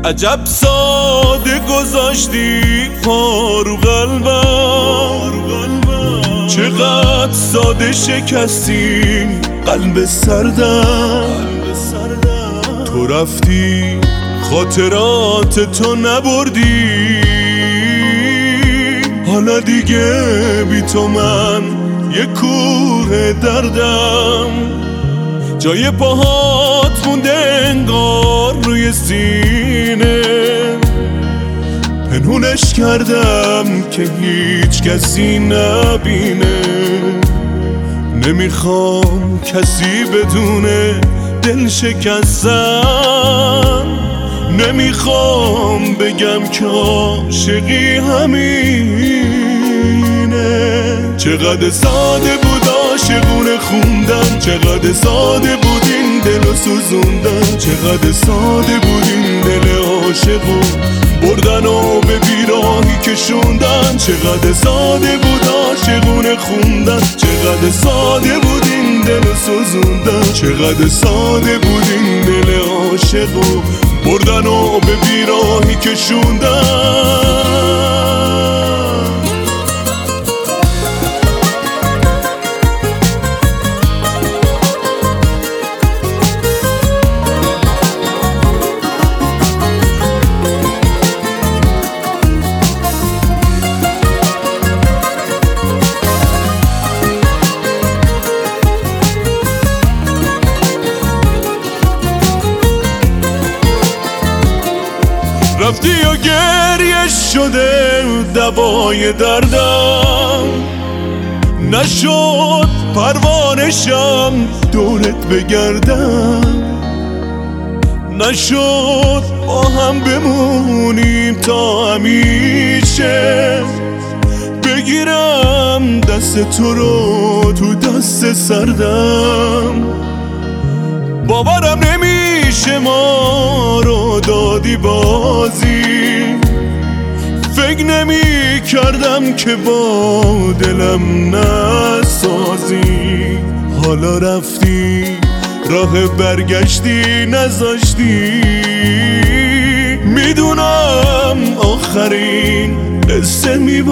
عجب ساده گذاشتی پارو قلبم، چقدر ساده شکستی قلب سردم. تو رفتی خاطرات تو نبردی، حالا دیگه بی تو من یه کوه دردم. جای پاهات مونده انگار روی سینه، پنهونش کردم که هیچ کسی نبینه. نمیخوام کسی بدونه دل شکستم، نمیخوام بگم که عاشقی همینه. چقدر ساده بود عاشقونه خوندن، چقدر ساده بود این دل و سوزوندن، چقدر ساده بود این دل عاشقو بردن و به بیراهی کشوندن. چقدر ساده بود عاشقونه خوندن، چقدر ساده بود این دل سوزوندن، چقدر ساده بود این دل عاشقو بردن و به بیراهی کشوندن. رفتی و گریه شده دوای دردم، نشد پروانشم دورت بگردم، نشد با هم بمونیم تا همیشه. بگیرم دست تو رو تو دست سردم، باورم نمیشه ما رو دادی بازی. فکر نمی کردم که با دلم نسازی، حالا رفتی راه برگشتی نذاشتی. میدونم آخرین قصه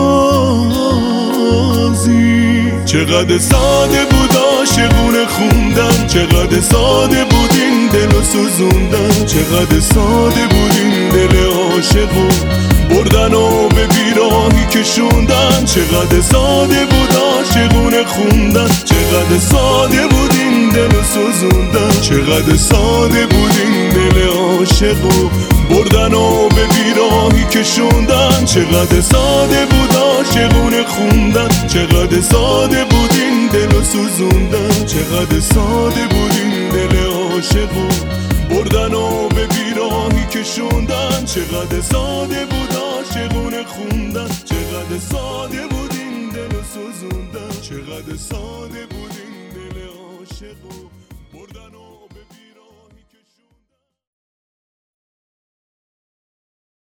میبازی. چقدر ساده بود عاشقونه خوندن، چقدر ساده بود این دل و سوزوندن، چقدر ساده بود این دل عاشقو بردن و به بیراهی کشوندن. چقدر ساده بود عاشقونه خوندن، چقدر ساده بود این دل سوزوندن، چقدر ساده بود این دل عاشقو بردن و به بیراهی کشوندن. چقدر ساده بود عاشقونه خوندن، چقدر ساده بود این دل سوزوندن، چقدر ساده بود این دل عاشقو بردن و به بیراهی کشوندن. چقدر ساده بود عاشقونه خوندن، چقدر ساده بود این دل سوزوندن، چقدر ساده بود این دل عاشقو